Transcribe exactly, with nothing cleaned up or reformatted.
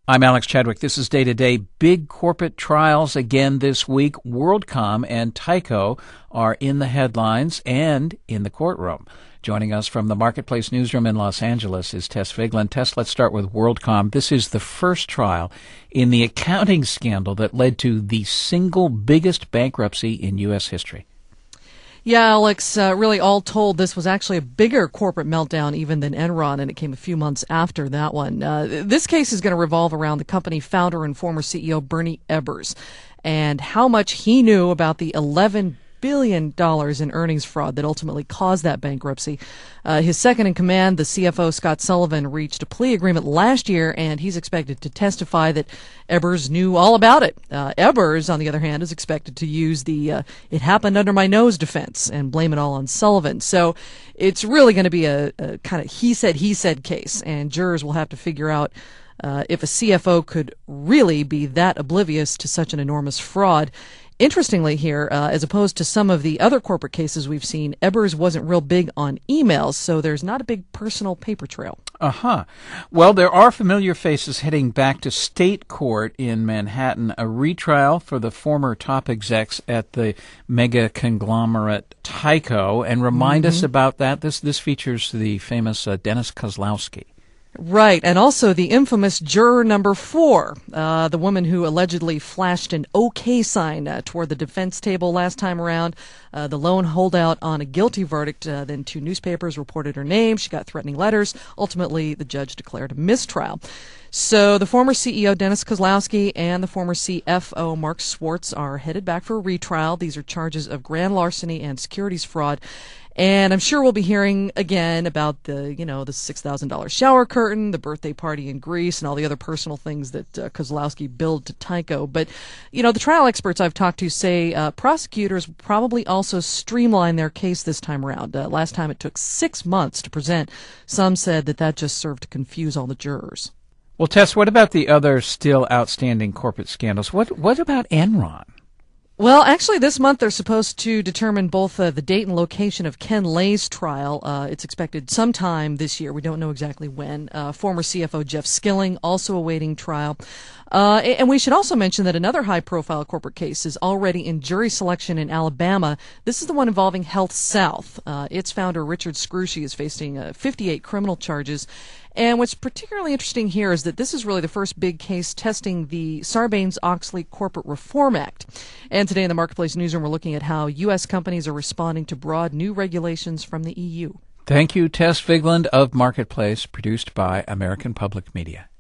I'm Alex Chadwick. This is Day to Day. Big corporate trials again this week. WorldCom and Tyco are in the headlines and in the courtroom. Joining us from the Marketplace newsroom in Los Angeles is Tess Vigeland. Tess, let's start with WorldCom. This is the first trial in the accounting scandal that led to the single biggest bankruptcy in U S history. Yeah, Alex, uh, really all told, this was actually a bigger corporate meltdown even than Enron, and it came a few months after that one. Uh, this case is going to revolve around the company founder and former C E O Bernie Ebbers and how much he knew about the eleven billion dollars in earnings fraud that ultimately caused that bankruptcy. Uh, his second in command, the C F O, Scott Sullivan, reached a plea agreement last year, and he's expected to testify that Ebbers knew all about it. Uh, Ebbers, on the other hand, is expected to use the uh, it happened under my nose defense and blame it all on Sullivan. So it's really going to be a, a kind of he said, he said case, and jurors will have to figure out uh, if a C F O could really be that oblivious to such an enormous fraud. Interestingly here, uh, as opposed to some of the other corporate cases we've seen, Ebbers wasn't real big on emails, so there's not a big personal paper trail. Uh-huh. Well, there are familiar faces heading back to state court in Manhattan, a retrial for the former top execs at the mega conglomerate Tyco. And remind mm-hmm. us about that. This this features the famous uh, Dennis Kozlowski. Right, and also the infamous juror number four, uh, the woman who allegedly flashed an OK sign uh, toward the defense table last time around, uh, the lone holdout on a guilty verdict. Uh, then two newspapers reported her name. She got threatening letters. Ultimately, the judge declared a mistrial. So the former C E O, Dennis Kozlowski, and the former C F O, Mark Schwartz, are headed back for a retrial. These are charges of grand larceny and securities fraud. And I'm sure we'll be hearing again about the, you know, the six thousand dollars shower curtain, the birthday party in Greece, and all the other personal things that uh, Kozlowski billed to Tyco. But, you know, the trial experts I've talked to say uh, prosecutors probably also streamline their case this time around. Uh, last time it took six months to present. Some said that that just served to confuse all the jurors. Well, Tess, what about the other still outstanding corporate scandals? What what about Enron? Well, actually, this month they're supposed to determine both uh, the date and location of Ken Lay's trial. Uh, it's expected sometime this year. We don't know exactly when. Uh, former C F O Jeff Skilling also awaiting trial. Uh, and we should also mention that another high-profile corporate case is already in jury selection in Alabama. This is the one involving Health South. Uh, its founder, Richard Scrushy, is facing uh, fifty-eight criminal charges. And what's particularly interesting here is that this is really the first big case testing the Sarbanes-Oxley Corporate Reform Act. And today in the Marketplace newsroom, we're looking at how U S companies are responding to broad new regulations from the E U. Thank you, Tess Vigeland of Marketplace, produced by American Public Media.